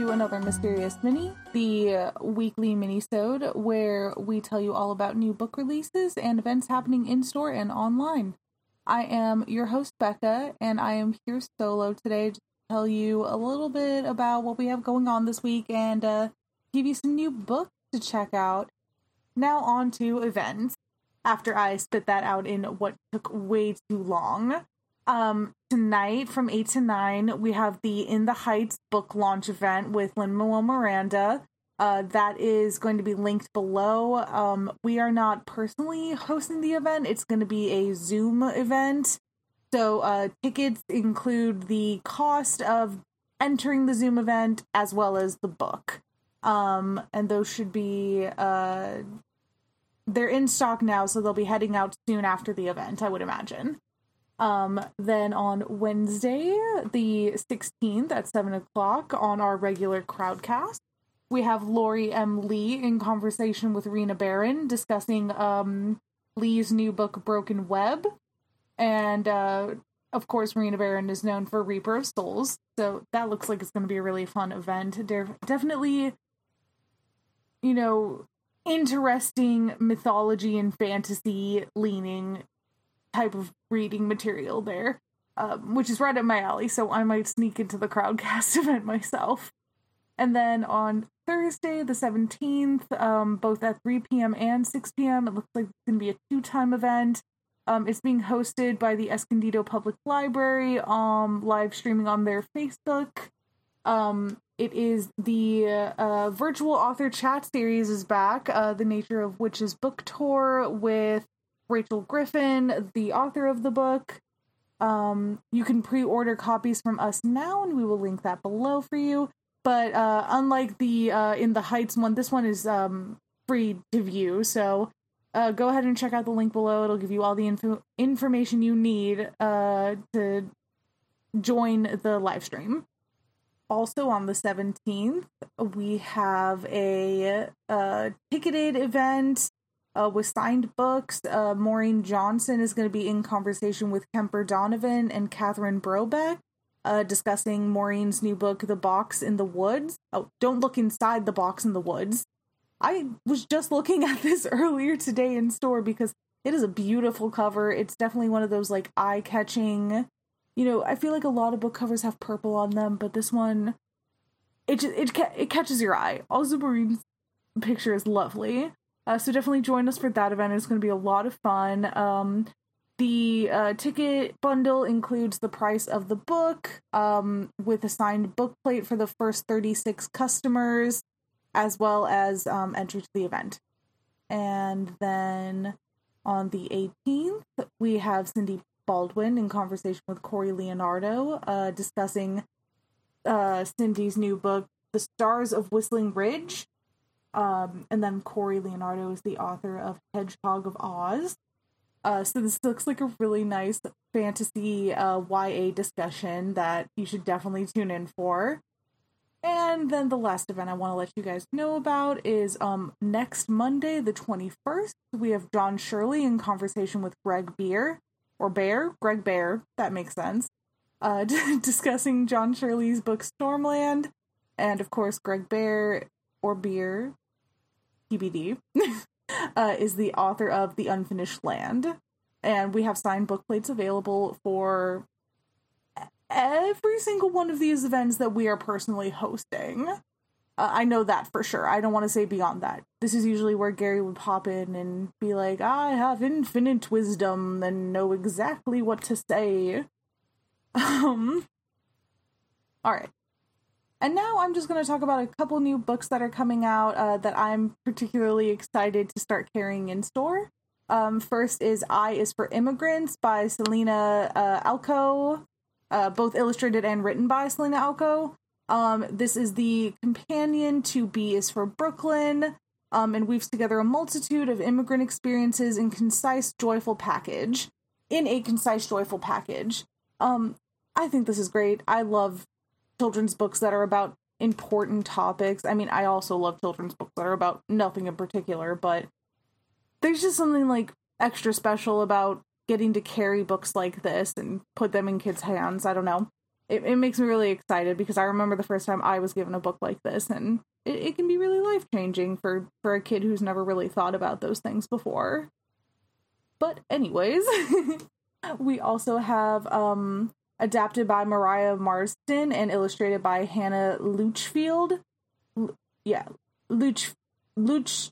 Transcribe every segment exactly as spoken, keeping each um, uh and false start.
to another Mysterious Mini, the uh, weekly mini-sode where we tell you all about new book releases and events happening in-store and online. I am your host, Becca, and I am here solo today to tell you a little bit about what we have going on this week and uh, give you some new books to check out. Now on to events, after I spit that out in what took way too long. Um, tonight from eight to nine, we have the In the Heights book launch event with Lin-Manuel Miranda. Uh, that is going to be linked below. Um, we are not personally hosting the event. It's going to be a Zoom event. So, uh, tickets include the cost of entering the Zoom event as well as the book. Um, and those should be, uh, they're in stock now, so they'll be heading out soon after the event, I would imagine. Um, then on Wednesday, the sixteenth at seven o'clock on our regular Crowdcast, we have Lori M. Lee in conversation with Rena Barron discussing, um, Lee's new book, Broken Web. And, uh, of course, Rena Barron is known for Reaper of Souls, so that looks like it's going to be a really fun event. They're definitely, you know, interesting mythology and fantasy leaning type of reading material there, um, which is right up my alley, so I might sneak into the Crowdcast event myself. And then on Thursday, the seventeenth, um, both at three p.m. and six p.m., it looks like it's going to be a two-time event. Um, it's being hosted by the Escondido Public Library, um, live streaming on their Facebook. Um, it is the uh, virtual author chat series is back, uh, The Nature of Witches book tour with Rachel Griffin, the author of the book. Um, you can pre-order copies from us now, and we will link that below for you. But uh, unlike the uh, In the Heights one, this one is um, free to view, so uh, go ahead and check out the link below. It'll give you all the info- information you need uh, to join the live stream. Also on the seventeenth, we have a uh, ticketed event Uh, with signed books. uh, Maureen Johnson is going to be in conversation with Kemper Donovan and Catherine Brobeck, uh, discussing Maureen's new book, The Box in the Woods. Oh, don't look inside the box in the woods. I was just looking at this earlier today in store because it is a beautiful cover. It's definitely one of those, like, eye-catching, you know, I feel like a lot of book covers have purple on them, but this one, it just, it, it catches your eye. Also, Maureen's picture is lovely. Uh, so definitely join us for that event. It's going to be a lot of fun. Um, the uh, ticket bundle includes the price of the book, um, with a signed book plate for the first thirty-six customers, as well as um, entry to the event. And then on the eighteenth, we have Cindy Baldwin in conversation with Corey Leonardo, uh, discussing uh, Cindy's new book, The Stars of Whistling Ridge. Um, and then Corey Leonardo is the author of Hedgehog of Oz. Uh, so this looks like a really nice fantasy uh, Y A discussion that you should definitely tune in for. And then the last event I want to let you guys know about is um, next Monday, the twenty-first. We have John Shirley in conversation with Greg Bear, or Bear, Greg Bear, that makes sense, uh, discussing John Shirley's book Stormland. And of course, Greg Bear, or Beer, T B D, uh, is the author of The Unfinished Land. And we have signed book plates available for every single one of these events that we are personally hosting. Uh, I know that for sure. I don't want to say beyond that. This is usually where Gary would pop in and be like, I have infinite wisdom and know exactly what to say. Um, alright. And now I'm just going to talk about a couple new books that are coming out uh, that I'm particularly excited to start carrying in store. Um, first is I is for Immigrants by Selena uh, Alco, uh, both illustrated and written by Selena Alco. Um, this is the companion to B is for Brooklyn, um, and weaves together a multitude of immigrant experiences in concise, joyful package. In a concise, joyful package. Um, I think this is great. I love children's books that are about important topics. I mean, I also love children's books that are about nothing in particular, but there's just something, like, extra special about getting to carry books like this and put them in kids' hands. I don't know. it, it makes me really excited because I remember the first time I was given a book like this, and it, it can be really life-changing for, for a kid who's never really thought about those things before. But anyways, we also have um, adapted by Mariah Marsden and illustrated by Hannah Luchfield. L- yeah, Luch Luch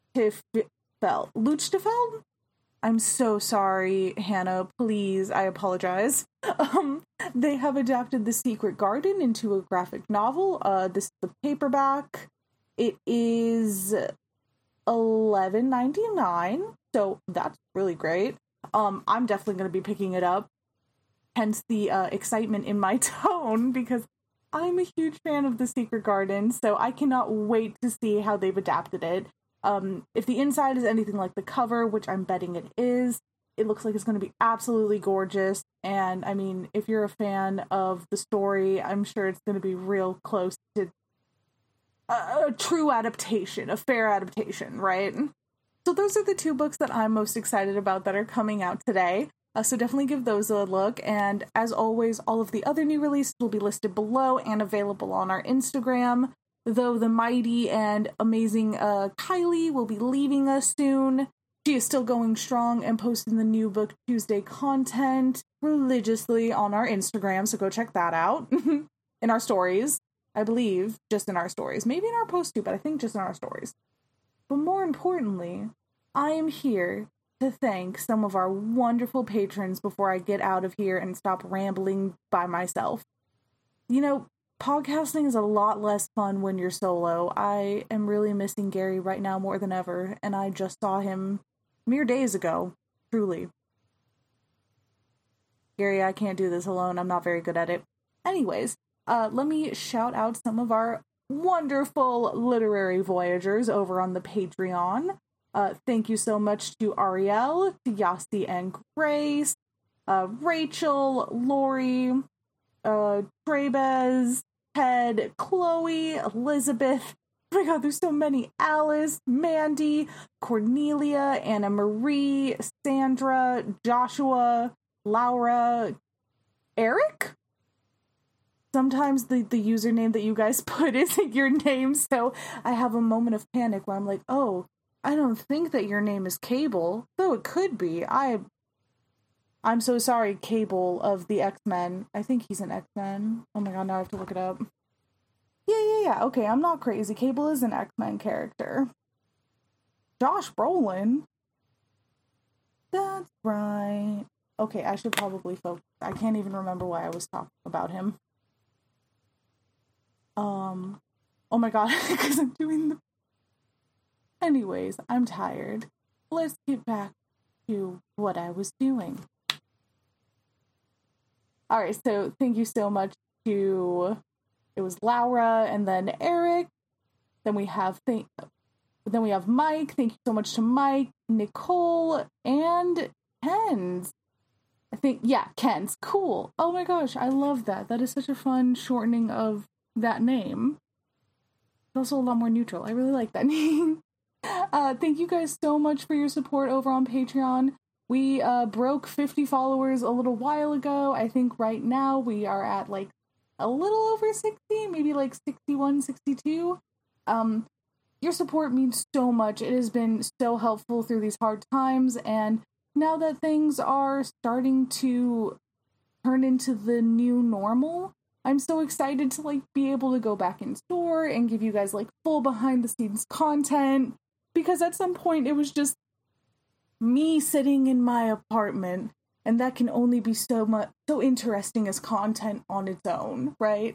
Luchtefeld? I'm so sorry, Hannah. Please, I apologize. Um, they have adapted The Secret Garden into a graphic novel. Uh, this is the paperback. It is eleven ninety-nine, so that's really great. Um, I'm definitely going to be picking it up. Hence the uh, excitement in my tone, because I'm a huge fan of The Secret Garden, so I cannot wait to see how they've adapted it. Um, if the inside is anything like the cover, which I'm betting it is, it looks like it's going to be absolutely gorgeous. And I mean, if you're a fan of the story, I'm sure it's going to be real close to a, a true adaptation, a fair adaptation, right? So those are the two books that I'm most excited about that are coming out today. Uh, so definitely give those a look. And as always, all of the other new releases will be listed below and available on our Instagram. Though the mighty and amazing uh, Kylie will be leaving us soon, she is still going strong and posting the new Book Tuesday content religiously on our Instagram, so go check that out. In our stories, I believe, just in our stories. Maybe in our post too, but I think just in our stories. But more importantly, I am here to thank some of our wonderful patrons before I get out of here and stop rambling by myself. You know, podcasting is a lot less fun when you're solo. I am really missing Gary right now more than ever, and I just saw him mere days ago, truly. Gary, I can't do this alone. I'm not very good at it. Anyways, uh, let me shout out some of our wonderful literary voyagers over on the Patreon. Uh, thank you so much to Ariel, to Yasti and Grace, uh, Rachel, Lori, uh, Trebez, Ted, Chloe, Elizabeth. Oh my god, there's so many. Alice, Mandy, Cornelia, Anna Marie, Sandra, Joshua, Laura, Eric? Sometimes the, the username that you guys put isn't your name, so I have a moment of panic where I'm like, oh, I don't think that your name is Cable, though it could be. I, I'm so sorry, Cable of the X-Men. I think he's an X-Men. Oh my god, now I have to look it up. Yeah, yeah, yeah. Okay, I'm not crazy. Cable is an X-Men character. Josh Brolin? That's right. Okay, I should probably focus. I can't even remember why I was talking about him. Um, oh my god, because I'm doing the... Anyways, I'm tired. Let's get back to what I was doing. Alright, so thank you so much to... It was Laura, and then Eric. Then we have th- then we have Mike. Thank you so much to Mike, Nicole, and Ken's. I think, yeah, Ken's. Cool. Oh my gosh, I love that. That is such a fun shortening of that name. It's also a lot more neutral. I really like that name. uh, thank you guys so much for your support over on Patreon. We uh, broke fifty followers a little while ago. I think right now we are at like a little over sixty, maybe like sixty-one, sixty-two. Um, your support means so much. It has been so helpful through these hard times, and now that things are starting to turn into the new normal, I'm so excited to like be able to go back in store and give you guys like full behind the scenes content, because at some point it was just me sitting in my apartment. And that can only be so much, so interesting as content on its own, right?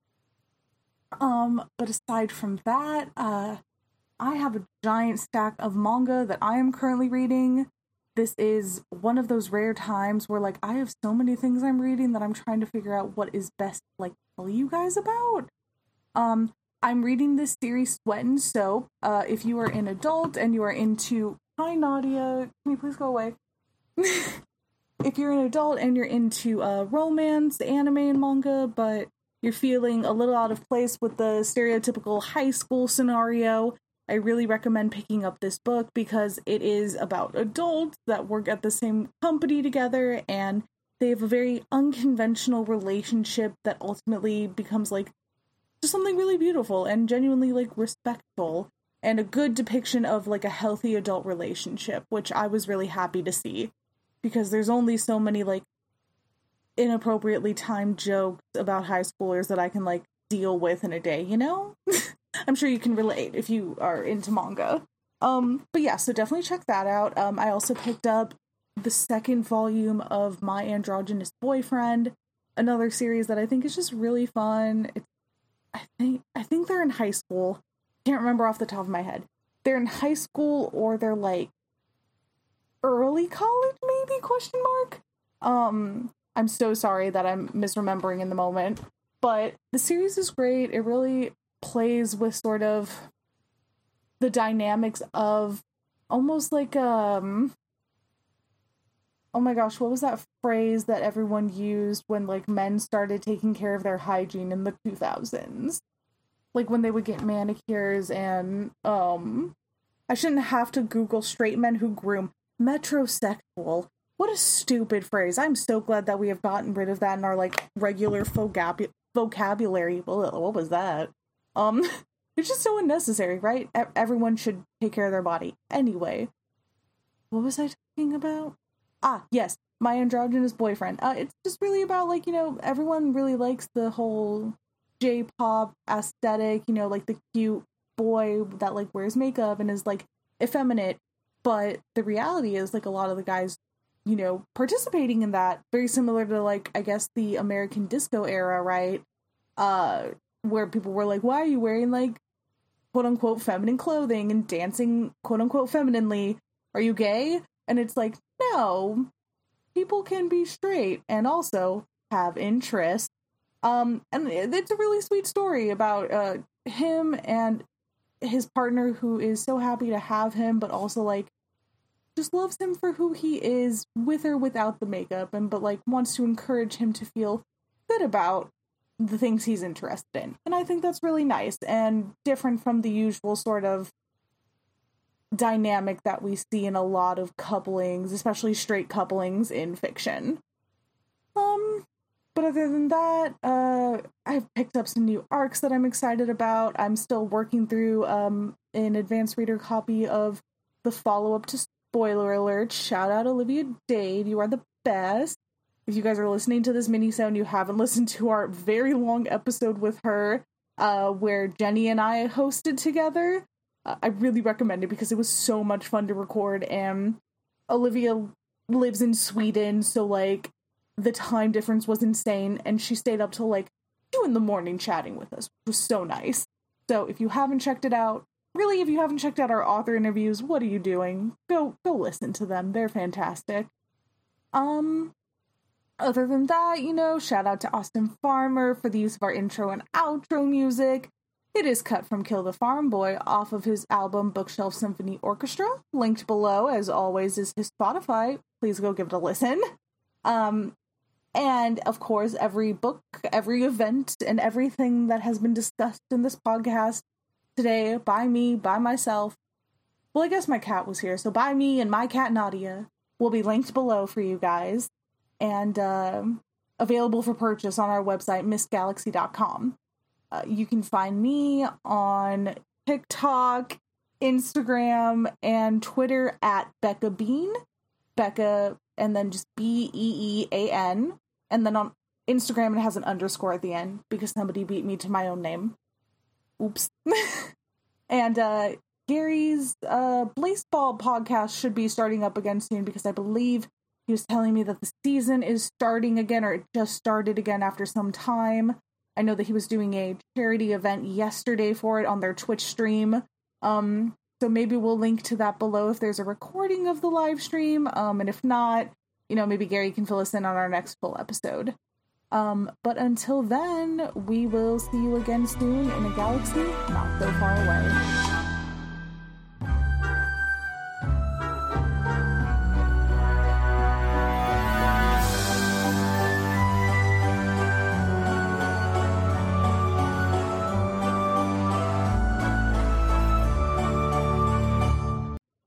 um, but aside from that, uh, I have a giant stack of manga that I am currently reading. This is one of those rare times where, like, I have so many things I'm reading that I'm trying to figure out what is best, like, tell you guys about. Um, I'm reading this series, Sweat and Soap. Uh, if you are an adult and you are into... Hi, Nadia. Can you please go away? If you're an adult and you're into uh, romance, anime, and manga, but you're feeling a little out of place with the stereotypical high school scenario, I really recommend picking up this book because it is about adults that work at the same company together, and they have a very unconventional relationship that ultimately becomes, like, just something really beautiful and genuinely, like, respectful, and a good depiction of, like, a healthy adult relationship, which I was really happy to see, because there's only so many, like, inappropriately timed jokes about high schoolers that I can, like, deal with in a day, you know? I'm sure you can relate if you are into manga. Um, but yeah, so definitely check that out. Um, I also picked up the second volume of My Androgynous Boyfriend, another series that I think is just really fun. It's, I think, I think they're in high school. Can't remember off the top of my head. They're in high school or they're like early college, maybe, question mark? Um, I'm so sorry that I'm misremembering in the moment, but the series is great. It really plays with sort of the dynamics of almost like, um, oh my gosh, what was that phrase that everyone used when, like, men started taking care of their hygiene in the two thousands? Like, when they would get manicures and, um, I shouldn't have to Google straight men who groom. Metrosexual. What a stupid phrase. I'm so glad that we have gotten rid of that in our, like, regular vocab- vocabulary. What was that? Um, it's just so unnecessary, right? E- everyone should take care of their body. Anyway, what was I talking about? Ah, yes, My Androgynous Boyfriend. Uh, it's just really about, like, you know, everyone really likes the whole J-pop aesthetic, you know, like the cute boy that, like, wears makeup and is, like, effeminate, but the reality is, like, a lot of the guys, you know, participating in that, very similar to, like, I guess the American disco era, right? Uh, where people were like, why are you wearing, like, quote-unquote feminine clothing and dancing quote-unquote femininely? Are you gay? And it's like, no, people can be straight and also have interests. Um, and it's a really sweet story about uh, him and his partner who is so happy to have him, but also, like, just loves him for who he is, with or without the makeup, and but, like, wants to encourage him to feel good about the things he's interested in. And I think that's really nice and different from the usual sort of dynamic that we see in a lot of couplings, especially straight couplings in fiction. Um, but other than that, uh, I've picked up some new arcs that I'm excited about. I'm still working through um, an advanced reader copy of the follow-up to Spoiler Alert. Shout out Olivia Dade, you are the best. If you guys are listening to this mini-sode and you haven't listened to our very long episode with her, uh, where Jenny and I hosted together, uh, I really recommend it because it was so much fun to record, and Olivia lives in Sweden, so, like, the time difference was insane, and she stayed up till, like, two in the morning chatting with us, which was so nice. So if you haven't checked it out, really, if you haven't checked out our author interviews, what are you doing? Go, go listen to them. They're fantastic. Um... Other than that, you know, shout out to Austin Farmer for the use of our intro and outro music. It is cut from Kill the Farm Boy off of his album Bookshelf Symphony Orchestra. Linked below, as always, is his Spotify. Please go give it a listen. Um, and, of course, every book, every event, and everything that has been discussed in this podcast today by me, by myself. Well, I guess my cat was here, so by me and my cat Nadia will be linked below for you guys. And uh, available for purchase on our website, miss galaxy dot com. Uh, you can find me on TikTok, Instagram, and Twitter at Becca Bean. Becca, and then just B E E A N. And then on Instagram, it has an underscore at the end, because somebody beat me to my own name. Oops. And uh, Gary's uh, Blaseball podcast should be starting up again soon, because I believe he was telling me that the season is starting again, or it just started again after some time. I know that he was doing a charity event yesterday for it on their Twitch stream. Um, so maybe we'll link to that below if there's a recording of the live stream. Um, and if not, you know, maybe Gary can fill us in on our next full episode. Um, but until then, we will see you again soon in a galaxy not so far away.